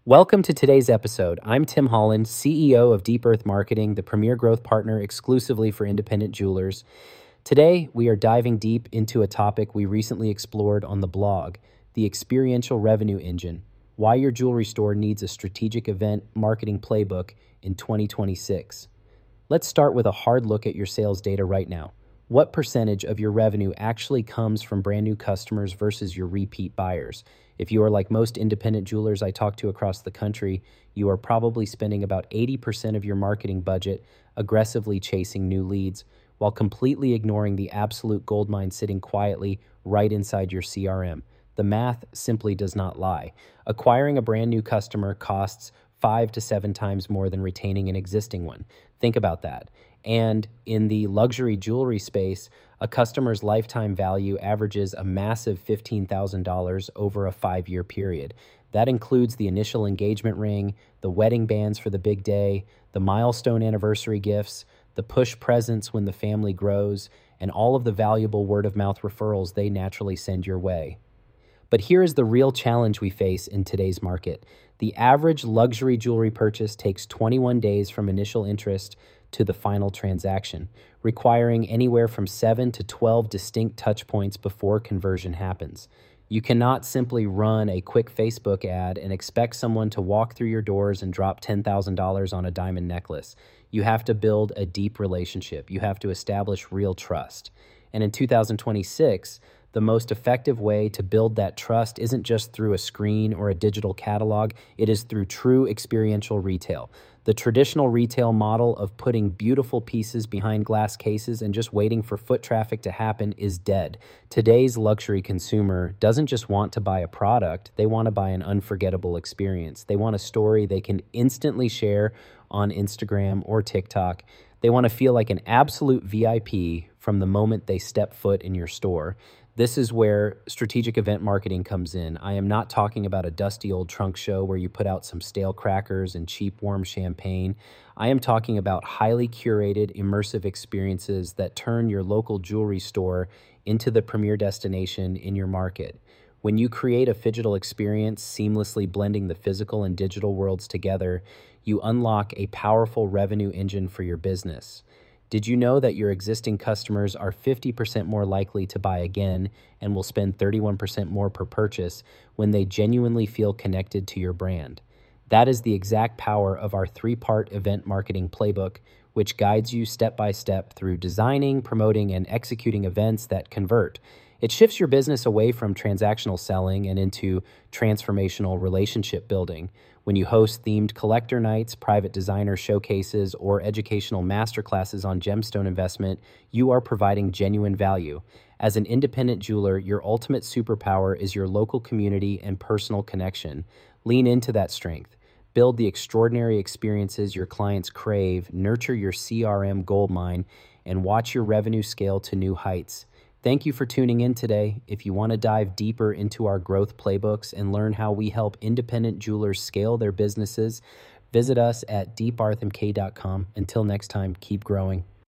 Welcome to today's episode. I'm Tim Holland, CEO of Deep Earth Marketing, the premier growth partner exclusively for independent jewelers. Today, we are diving deep into a topic we recently explored on the blog, the experiential revenue engine, why your jewelry store needs a strategic event marketing playbook in 2026. Let's start with a hard look at your sales data right now. What percentage of your revenue actually comes from brand new customers versus your repeat buyers? If you are like most independent jewelers I talk to across the country, you are probably spending about 80% of your marketing budget aggressively chasing new leads while completely ignoring the absolute goldmine sitting quietly right inside your CRM. The math simply does not lie. Acquiring a brand new customer costs 5 to 7 times more than retaining an existing one. Think about that. And in the luxury jewelry space, a customer's lifetime value averages a massive $15,000 over a 5-year period. That includes the initial engagement ring, the wedding bands for the big day, the milestone anniversary gifts, the push presents when the family grows, and all of the valuable word-of-mouth referrals they naturally send your way. But here is the real challenge we face in today's market. The average luxury jewelry purchase takes 21 days from initial interest to the final transaction, requiring anywhere from 7 to 12 distinct touch points before conversion happens. You cannot simply run a quick Facebook ad and expect someone to walk through your doors and drop $10,000 on a diamond necklace. You have to build a deep relationship. You have to establish real trust. And in 2026, the most effective way to build that trust isn't just through a screen or a digital catalog, it is through true experiential retail. The traditional retail model of putting beautiful pieces behind glass cases and just waiting for foot traffic to happen is dead. Today's luxury consumer doesn't just want to buy a product, they want to buy an unforgettable experience. They want a story they can instantly share on Instagram or TikTok. They want to feel like an absolute VIP from the moment they step foot in your store. This is where strategic event marketing comes in. I am not talking about a dusty old trunk show where you put out some stale crackers and cheap warm champagne. I am talking about highly curated, immersive experiences that turn your local jewelry store into the premier destination in your market. When you create a phygital experience, seamlessly blending the physical and digital worlds together, you unlock a powerful revenue engine for your business. Did you know that your existing customers are 50% more likely to buy again and will spend 31% more per purchase when they genuinely feel connected to your brand? That is the exact power of our 3-part event marketing playbook, which guides you step by step through designing, promoting, and executing events that convert. It shifts your business away from transactional selling and into transformational relationship building. When you host themed collector nights, private designer showcases, or educational masterclasses on gemstone investment, you are providing genuine value. As an independent jeweler, your ultimate superpower is your local community and personal connection. Lean into that strength. Build the extraordinary experiences your clients crave, nurture your CRM goldmine, and watch your revenue scale to new heights. Thank you for tuning in today. If you want to dive deeper into our growth playbooks and learn how we help independent jewelers scale their businesses, visit us at deeparthmk.com. Until next time, keep growing.